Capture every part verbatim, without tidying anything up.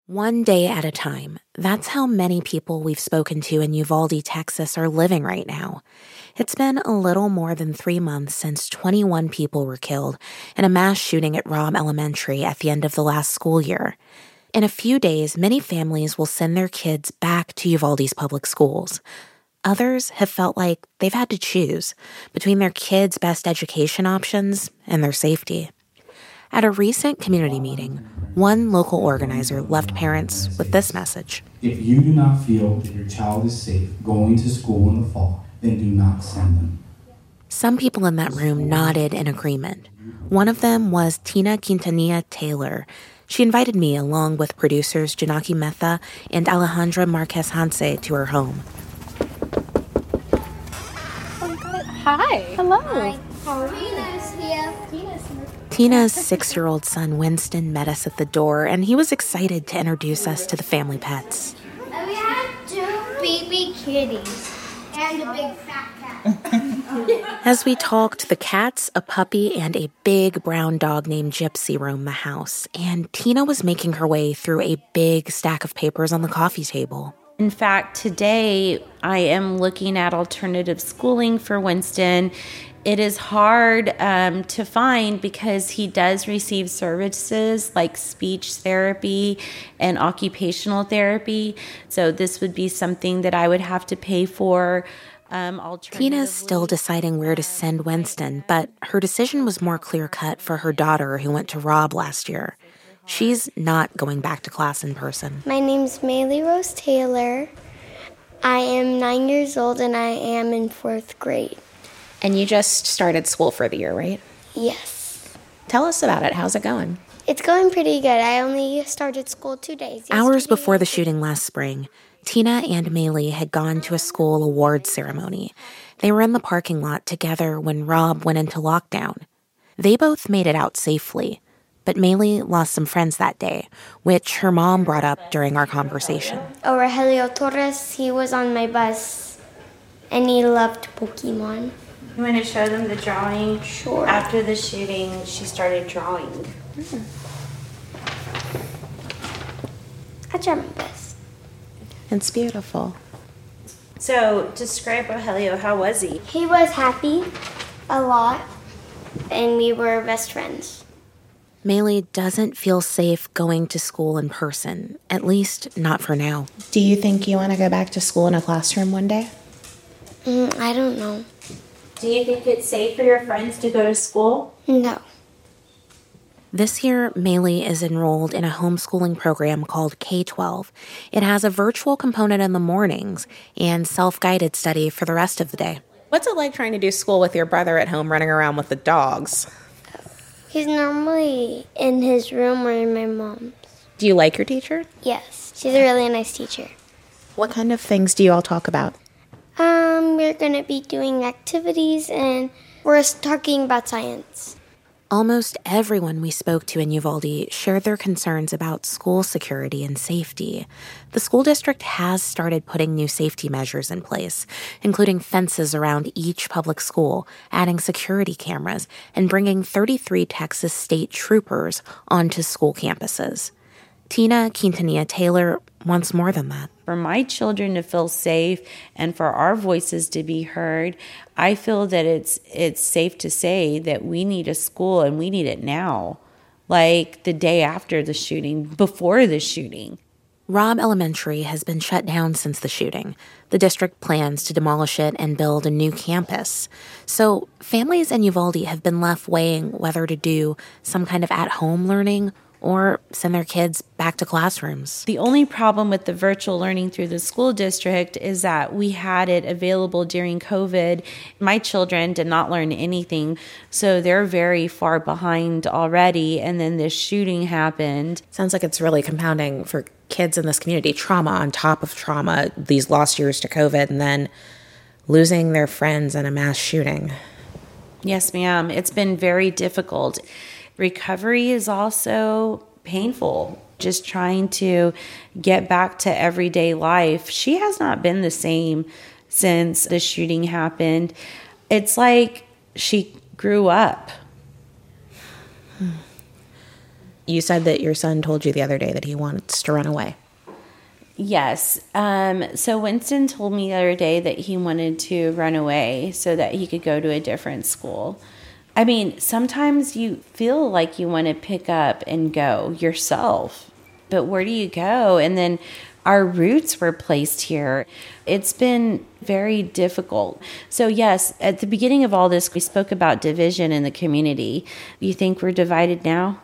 One day at a time. That's how many people we've spoken to in Uvalde, Texas are living right now. It's been a little more than three months since twenty-one people were killed in a mass shooting at Robb Elementary at the end of the last school year. In a few days, many families will send their kids back to Uvalde's public schools. Others have felt like they've had to choose between their kids' best education options and their safety. At a recent community meeting, one local organizer left parents with this message. If you do not feel that your child is safe going to school in the fall, then do not send them. Some people in that room nodded in agreement. One of them was Tina Quintanilla Taylor. She invited me, along with producers Janaki Mehta and Alejandra Marquez Hanse, to her home. Hi. Hello. Hi. Tina's here. Tina's here. Tina's six-year-old son, Winston, met us at the door, and he was excited to introduce us to the family pets. And we had two baby kitties and a big fat cat. As we talked, the cats, a puppy, and a big brown dog named Gypsy roamed the house, and Tina was making her way through a big stack of papers on the coffee table. In fact, today I am looking at alternative schooling for Winston. It is hard um, to find because he does receive services like speech therapy and occupational therapy. So this would be something that I would have to pay for. Um, Tina's still deciding where to send Winston, but her decision was more clear-cut for her daughter who went to Robb last year. She's not going back to class in person. My name's Maylee Rose Taylor. I am nine years old and I am in fourth grade. And you just started school for the year, right? Yes. Tell us about it. How's it going? It's going pretty good. I only started school two days. Hours before the shooting last spring, Tina and Maylee had gone to a school awards ceremony. They were in the parking lot together when Robb went into lockdown. They both made it out safely. But Maylee lost some friends that day, which her mom brought up during our conversation. Oh, Rogelio Torres, he was on my bus, and he loved Pokemon. You want to show them the drawing? Sure. After the shooting, she started drawing. Mm-hmm. I tried my best. It's beautiful. So, describe Rogelio. How was he? He was happy a lot, and we were best friends. Maylee doesn't feel safe going to school in person, at least not for now. Do you think you want to go back to school in a classroom one day? Mm, I don't know. Do you think it's safe for your friends to go to school? No. This year, Maylee is enrolled in a homeschooling program called K twelve. It has a virtual component in the mornings and self-guided study for the rest of the day. What's it like trying to do school with your brother at home running around with the dogs? He's normally in his room or in my mom's. Do you like your teacher? Yes, she's a really nice teacher. What kind of things do you all talk about? Um, we're going to be doing activities and we're talking about science. Almost everyone we spoke to in Uvalde shared their concerns about school security and safety. The school district has started putting new safety measures in place, including fences around each public school, adding security cameras, and bringing thirty-three Texas state troopers onto school campuses. Tina Quintanilla Taylor wants more than that. For my children to feel safe and for our voices to be heard, I feel that it's it's safe to say that we need a school and we need it now, like the day after the shooting, before the shooting. Robb Elementary has been shut down since the shooting. The district plans to demolish it and build a new campus. So families in Uvalde have been left weighing whether to do some kind of at-home learning or send their kids back to classrooms. The only problem with the virtual learning through the school district is that we had it available during COVID. My children did not learn anything, so they're very far behind already, and then this shooting happened. Sounds like it's really compounding for kids in this community. Trauma on top of trauma, these lost years to COVID, and then losing their friends in a mass shooting. Yes, ma'am. It's been very difficult. Recovery is also painful. Just trying to get back to everyday life. She has not been the same since the shooting happened. It's like she grew up. You said that your son told you the other day that he wants to run away. Yes. Um, so Winston told me the other day that he wanted to run away so that he could go to a different school. I mean, sometimes you feel like you want to pick up and go yourself, but where do you go? And then our roots were placed here. It's been very difficult. So yes, at the beginning of all this, we spoke about division in the community. You think we're divided now?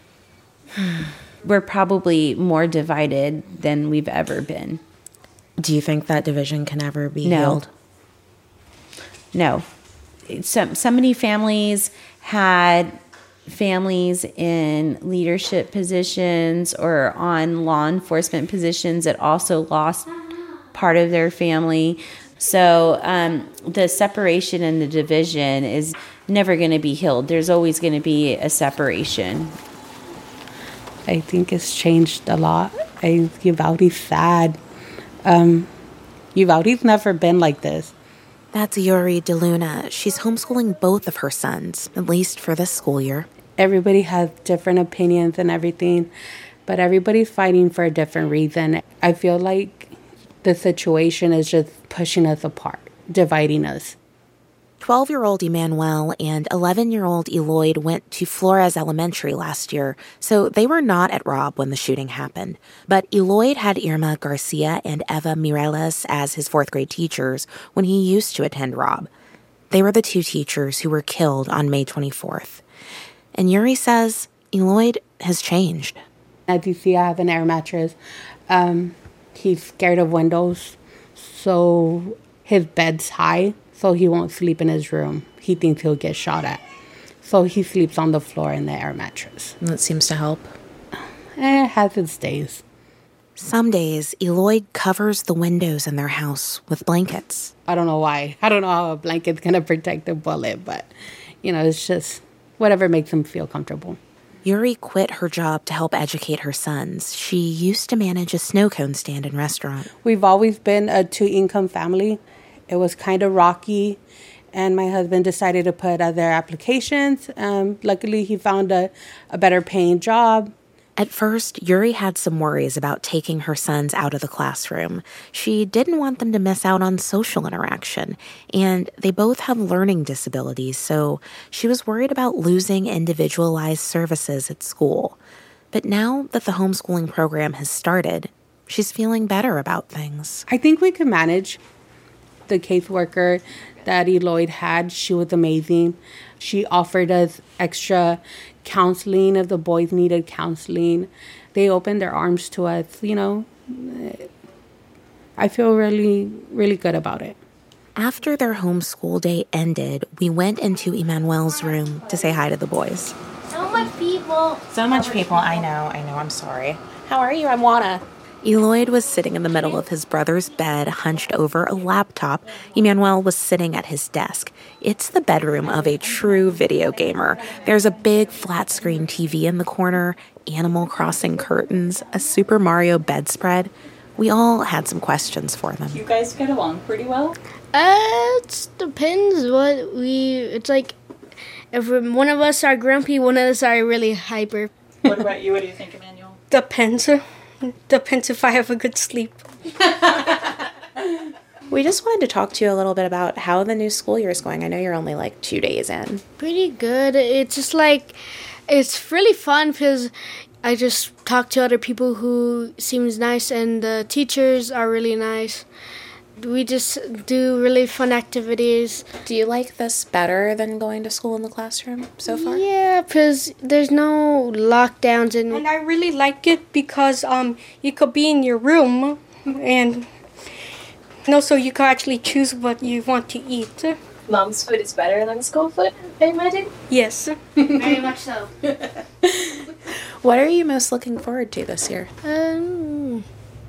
We're probably more divided than we've ever been. Do you think that division can ever be No. healed? No. So, so many families had families in leadership positions or on law enforcement positions that also lost part of their family. So um, the separation and the division is never going to be healed. There's always going to be a separation. I think it's changed a lot. I, Uvalde's sad. Um, Uvalde's never been like this. That's Yuri DeLuna. She's homeschooling both of her sons, at least for this school year. Everybody has different opinions and everything, but everybody's fighting for a different reason. I feel like the situation is just pushing us apart, dividing us. twelve-year-old Emmanuel and eleven-year-old Eloyd went to Flores Elementary last year, so they were not at Robb when the shooting happened. But Eloyd had Irma Garcia and Eva Mireles as his fourth-grade teachers when he used to attend Robb. They were the two teachers who were killed on May twenty-fourth. And Yuri says Eloyd has changed. As you see, I have an air mattress. Um, he's scared of windows, so his bed's high. So he won't sleep in his room. He thinks he'll get shot at. So he sleeps on the floor in the air mattress. That seems to help. Eh, it has its days. Some days, Eloyd covers the windows in their house with blankets. I don't know why. I don't know how a blanket's going to protect a bullet, but, you know, it's just whatever makes him feel comfortable. Yuri quit her job to help educate her sons. She used to manage a snow cone stand and restaurant. We've always been a two-income family. It was kind of rocky, and my husband decided to put other applications. Um, luckily, he found a, a better paying job. At first, Yuri had some worries about taking her sons out of the classroom. She didn't want them to miss out on social interaction, and they both have learning disabilities, so she was worried about losing individualized services at school. But now that the homeschooling program has started, she's feeling better about things. I think we can manage. The caseworker that Eloyd had, she was amazing. She offered us extra counseling if the boys needed counseling. They opened their arms to us, you know. I feel really, really good about it. After their homeschool day ended, we went into Emmanuel's room to say hi to the boys. So much people. So much people. I know. I know. I'm sorry. How are you? I'm Juana. Eloyd was sitting in the middle of his brother's bed, hunched over a laptop. Emmanuel was sitting at his desk. It's the bedroom of a true video gamer. There's a big flat-screen T V in the corner, Animal Crossing curtains, a Super Mario bedspread. We all had some questions for them. You guys get along pretty well? Uh, it depends what we... It's like, if one of us are grumpy, one of us are really hyper. What about you? What do you think, Emmanuel? Depends. Depends if I have a good sleep. We just wanted to talk to you a little bit about how the new school year is going. I know you're only like two days in. Pretty good. It's just like, it's really fun because I just talk to other people who seems nice, and the teachers are really nice. We just do really fun activities. Do you like this better than going to school in the classroom so far? Yeah, because there's no lockdowns. And, and I really like it because um you could be in your room and, and also you could actually choose what you want to eat. Mom's food is better than school food, I imagine? Yes. Very much so. What are you most looking forward to this year? Um...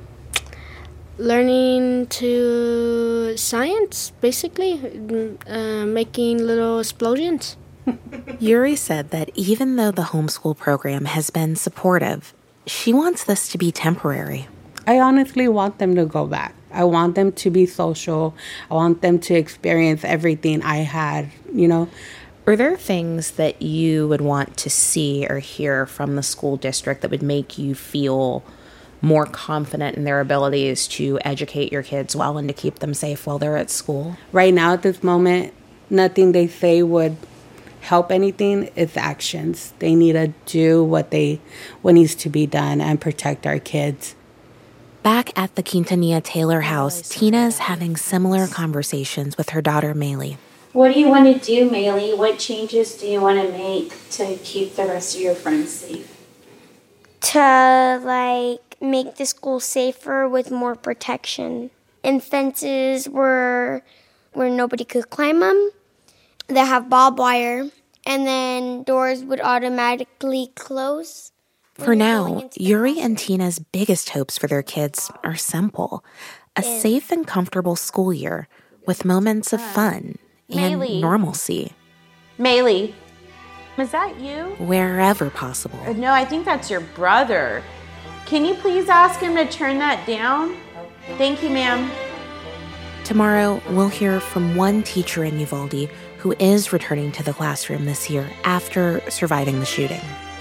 Learning to science, basically, uh, making little explosions. Yuri said that even though the homeschool program has been supportive, she wants this to be temporary. I honestly want them to go back. I want them to be social. I want them to experience everything I had, you know. Are there things that you would want to see or hear from the school district that would make you feel more confident in their abilities to educate your kids well and to keep them safe while they're at school? Right now, at this moment, nothing they say would help anything. It's actions. They need to do what they what needs to be done and protect our kids. Back at the Quintanilla Taylor house, Tina's having similar conversations with her daughter, Maylee. What do you want to do, Maylee? What changes do you want to make to keep the rest of your friends safe? To, like, make the school safer with more protection. And fences where, where nobody could climb them. They have barbed wire. And then doors would automatically close. For now, Yuri and Tina's biggest hopes for their kids are simple. A safe and comfortable school year with moments of fun and Maylee. normalcy. Maylee, is that you? Wherever possible. No, I think that's your brother. Can you please ask him to turn that down? Thank you, ma'am. Tomorrow, we'll hear from one teacher in Uvalde who is returning to the classroom this year after surviving the shooting.